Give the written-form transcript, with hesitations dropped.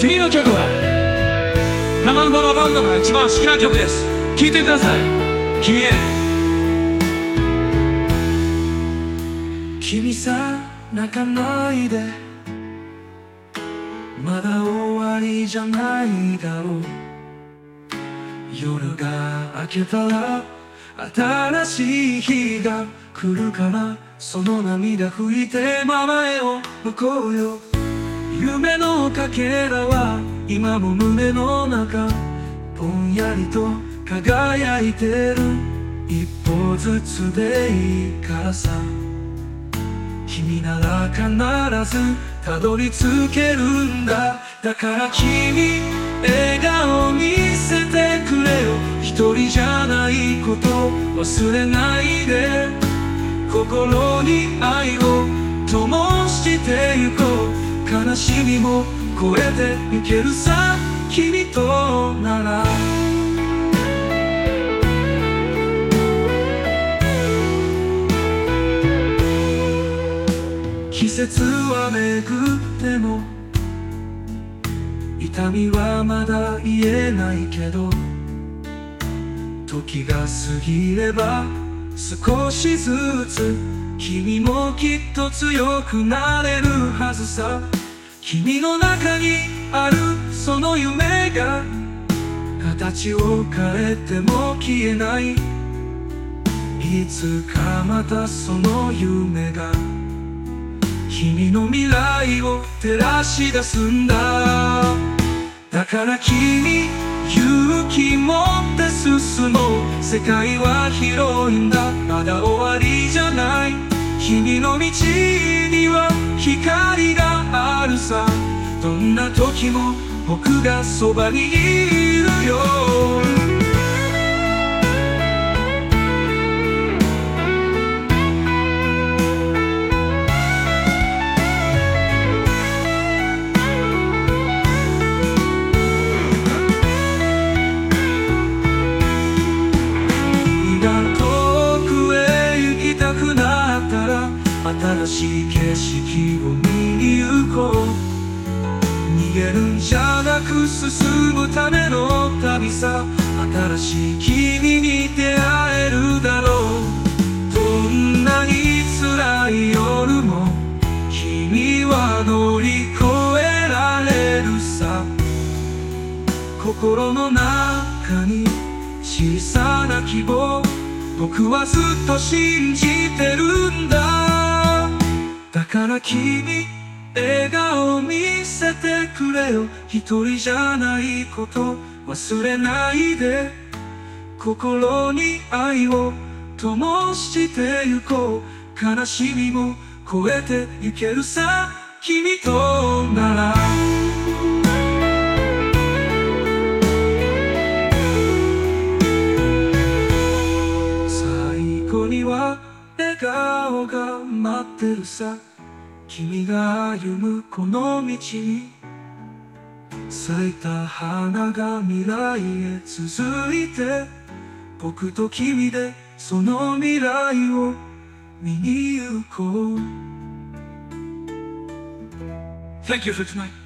次の曲は生のバンドが一番好きな曲です。聴いてください。君へ。 君さ泣かないで、まだ終わりじゃないだろう。夜が明けたら新しい日が来るから、その涙拭いてママへを向こうよ。夢のかけらは今も胸の中、ぼんやりと輝いてる。一歩ずつでいいからさ、君なら必ずたどり着けるんだ。だから君、笑顔見せてくれよ。一人じゃないこと忘れないで。心に愛を灯してゆこう。悲しみも越えてゆけるさ、君となら。季節は巡っても痛みはまだ癒えないけど、時が過ぎれば少しずつ君もきっと強くなれるはずさ。君の中にあるその夢が形を変えても消えない。いつかまたその夢が君の未来を照らし出すんだ。だから君、勇気持って進もう。世界は広いんだ、まだ終わりじゃない。君の道には光があるさ。どんな時も僕がそばにいるよ。新しい景色を見に行こう。逃げるんじゃなく進むための旅さ。新しい君に出会えるだろう。どんなに辛い夜も君は乗り越えられるさ。心の中に小さな希望、僕はずっと信じてるんだ。だから君、笑顔見せてくれよ。一人じゃないこと忘れないで。心に愛を灯してゆこう。悲しみも越えてゆけるさ、君となら。最後には笑顔が待ってるさ。君が歩むこの道に咲いた花が未来へ続いて、僕と君でその未来を見に行こう。 Thank you for tonight.